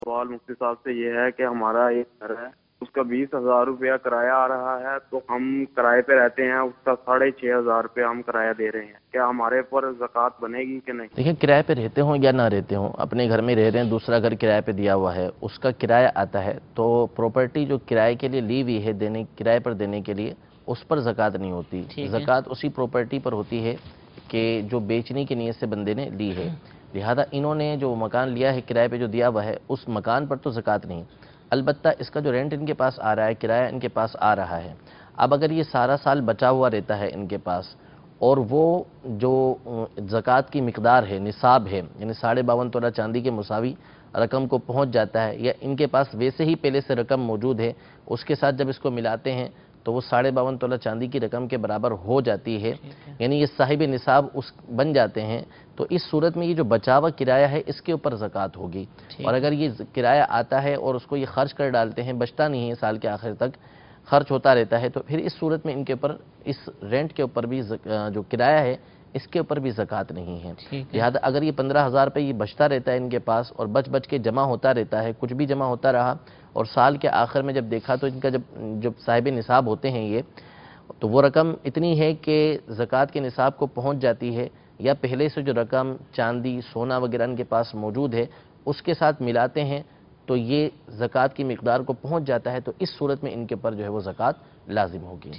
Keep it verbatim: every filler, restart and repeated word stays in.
سوال مفتی صاحب سے یہ ہے کہ ہمارا ایک گھر ہے، اس کا بیس ہزار روپیہ کرایہ آ رہا ہے، تو ہم کرائے پہ رہتے ہیں، اس کا ساڑھے چھ ہزار روپیہ ہم کرایہ دے رہے ہیں، کیا ہمارے پر زکوٰۃ بنے گی کہ نہیں؟ دیکھیں، کرائے پہ رہتے ہوں یا نہ رہتے ہوں، اپنے گھر میں رہ رہے ہیں، دوسرا گھر کرائے پہ دیا ہوا ہے، اس کا کرایہ آتا ہے، تو پراپرٹی جو کرائے کے لیے لی ہوئی ہے دینے کرائے پر دینے کے لیے، اس پر زکوٰۃ نہیں ہوتی۔ زکوٰۃ اسی پراپرٹی پر ہوتی ہے کہ جو بیچنے کی نیت سے بندے نے لی ہے، لہذا انہوں نے جو مکان لیا ہے کرائے پہ جو دیا ہوا ہے، اس مکان پر تو زکوٰۃ نہیں۔ البتہ اس کا جو رینٹ ان کے پاس آ رہا ہے، کرایہ ان کے پاس آ رہا ہے، اب اگر یہ سارا سال بچا ہوا رہتا ہے ان کے پاس، اور وہ جو زکوٰۃ کی مقدار ہے، نصاب ہے، یعنی ساڑھے باون تولہ چاندی کے مساوی رقم کو پہنچ جاتا ہے، یا ان کے پاس ویسے ہی پہلے سے رقم موجود ہے، اس کے ساتھ جب اس کو ملاتے ہیں تو وہ ساڑھے باون تولہ چاندی کی رقم کے برابر ہو جاتی ہے، یعنی یہ صاحب نصاب اس بن جاتے ہیں، تو اس صورت میں یہ جو بچا ہوا کرایہ ہے اس کے اوپر زکوٰۃ ہوگی۔ اور اگر یہ کرایہ آتا ہے اور اس کو یہ خرچ کر ڈالتے ہیں، بچتا نہیں ہے، سال کے آخر تک خرچ ہوتا رہتا ہے، تو پھر اس صورت میں ان کے اوپر اس رینٹ کے اوپر بھی جو کرایہ ہے اس کے اوپر بھی زکوٰۃ نہیں ہے۔ لہذا اگر یہ پندرہ ہزار روپے یہ بچتا رہتا ہے ان کے پاس اور بچ بچ کے جمع ہوتا رہتا ہے، کچھ بھی جمع ہوتا رہا، اور سال کے آخر میں جب دیکھا تو ان کا جب جب صاحب نصاب ہوتے ہیں یہ، تو وہ رقم اتنی ہے کہ زکوٰۃ کے نصاب کو پہنچ جاتی ہے، یا پہلے سے جو رقم چاندی سونا وغیرہ ان کے پاس موجود ہے اس کے ساتھ ملاتے ہیں تو یہ زکوٰۃ کی مقدار کو پہنچ جاتا ہے، تو اس صورت میں ان کے پر جو ہے وہ زکوٰۃ لازم ہوگی۔